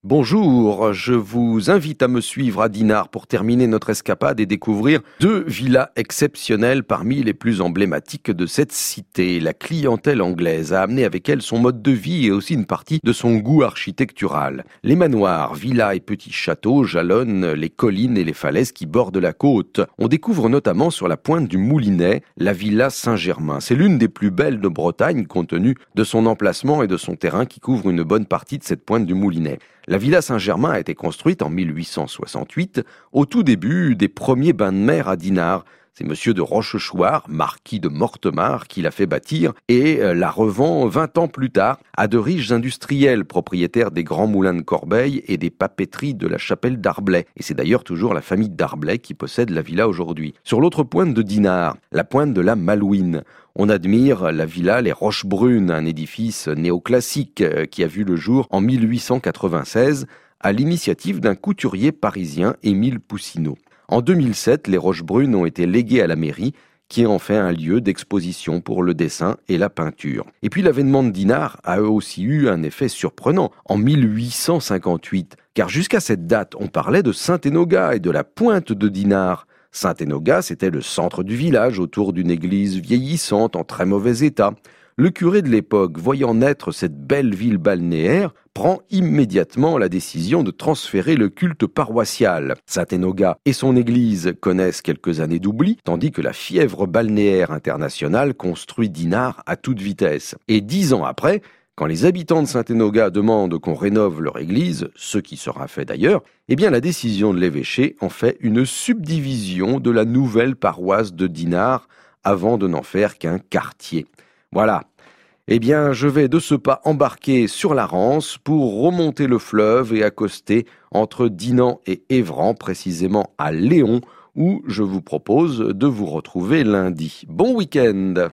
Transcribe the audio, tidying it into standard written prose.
Bonjour, je vous invite à me suivre à Dinard pour terminer notre escapade et découvrir deux villas exceptionnelles parmi les plus emblématiques de cette cité. La clientèle anglaise a amené avec elle son mode de vie et aussi une partie de son goût architectural. Les manoirs, villas et petits châteaux jalonnent les collines et les falaises qui bordent la côte. On découvre notamment sur la pointe du Moulinet la villa Saint-Germain. C'est l'une des plus belles de Bretagne compte tenu de son emplacement et de son terrain qui couvre une bonne partie de cette pointe du Moulinet. La villa Saint-Germain a été construite en 1868, au tout début des premiers bains de mer à Dinard. C'est monsieur de Rochechouart, marquis de Mortemart, qui l'a fait bâtir et la revend 20 ans plus tard à de riches industriels propriétaires des grands moulins de Corbeil et des papeteries de la chapelle d'Arblay. Et c'est d'ailleurs toujours la famille d'Arblay qui possède la villa aujourd'hui. Sur l'autre pointe de Dinard, la pointe de la Malouine, on admire la villa Les Roches-Brunes, un édifice néoclassique qui a vu le jour en 1896 à l'initiative d'un couturier parisien, Émile Poussineau. En 2007, les Roches-Brunes ont été léguées à la mairie qui en fait un lieu d'exposition pour le dessin et la peinture. Et puis l'avènement de Dinard a aussi eu un effet surprenant en 1858, car jusqu'à cette date, on parlait de Saint-Enogat et de la pointe de Dinard. Saint-Enogat, c'était le centre du village, autour d'une église vieillissante en très mauvais état. Le curé de l'époque, voyant naître cette belle ville balnéaire, prend immédiatement la décision de transférer le culte paroissial. Saint-Enogat et son église connaissent quelques années d'oubli, tandis que la fièvre balnéaire internationale construit Dinard à toute vitesse. Et 10 ans après, quand les habitants de Saint-Enogat demandent qu'on rénove leur église, ce qui sera fait d'ailleurs, eh bien la décision de l'évêché en fait une subdivision de la nouvelle paroisse de Dinard avant de n'en faire qu'un quartier. Voilà. Eh bien, je vais de ce pas embarquer sur la Rance pour remonter le fleuve et accoster entre Dinan et Évran, précisément à Léon, où je vous propose de vous retrouver lundi. Bon week-end!